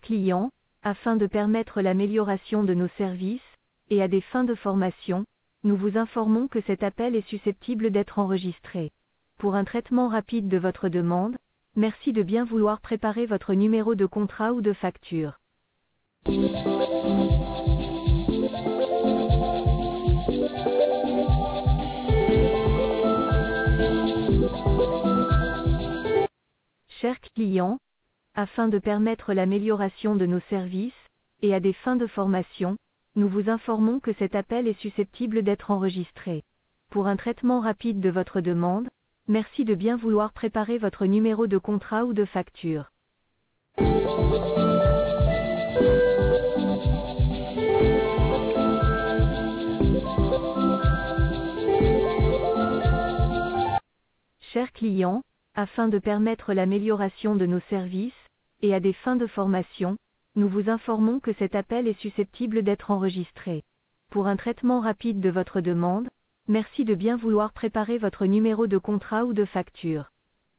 clients, afin de permettre l'amélioration de nos services, et à des fins de formation, nous vous informons que cet appel est susceptible d'être enregistré. Pour un traitement rapide de votre demande, merci de bien vouloir préparer votre numéro de contrat ou de facture. Chers clients, afin de permettre l'amélioration de nos services, et à des fins de formation, nous vous informons que cet appel est susceptible d'être enregistré. Pour un traitement rapide de votre demande, merci de bien vouloir préparer votre numéro de contrat ou de facture. Chers clients, afin de permettre l'amélioration de nos services, et à des fins de formation, nous vous informons que cet appel est susceptible d'être enregistré. Pour un traitement rapide de votre demande, merci de bien vouloir préparer votre numéro de contrat ou de facture.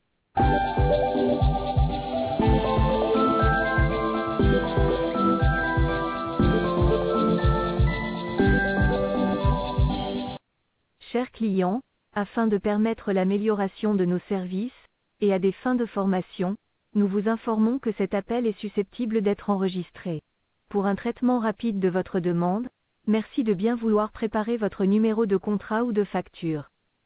Chers clients, afin de permettre l'amélioration de nos services, et à des fins de formation, nous vous informons que cet appel est susceptible d'être enregistré. Pour un traitement rapide de votre demande, merci de bien vouloir préparer votre numéro de contrat ou de facture.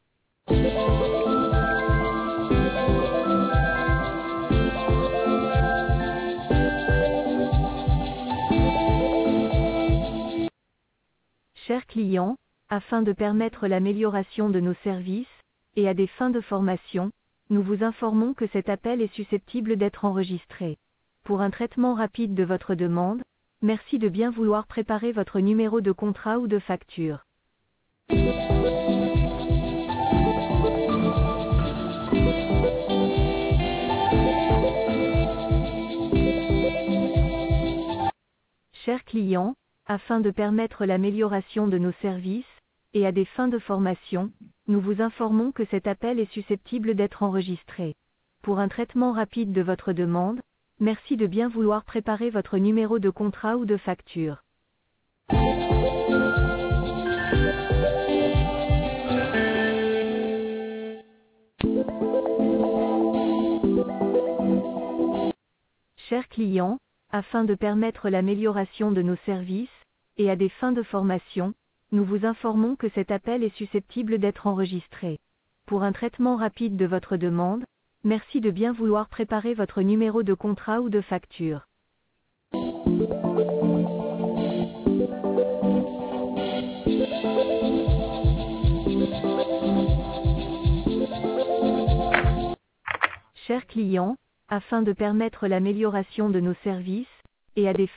Chers clients, afin de permettre l'amélioration de nos services, et à des fins de formation, nous vous informons que cet appel est susceptible d'être enregistré. Pour un traitement rapide de votre demande, merci de bien vouloir préparer votre numéro de contrat ou de facture. Chers clients, afin de permettre l'amélioration de nos services, et à des fins de formation, nous vous informons que cet appel est susceptible d'être enregistré. Pour un traitement rapide de votre demande, merci de bien vouloir préparer votre numéro de contrat ou de facture. Chers clients, afin de permettre l'amélioration de nos services, et à des fins de formation, nous vous informons que cet appel est susceptible d'être enregistré. Pour un traitement rapide de votre demande, merci de bien vouloir préparer votre numéro de contrat ou de facture. Chers clients, afin de permettre l'amélioration de nos services, et à des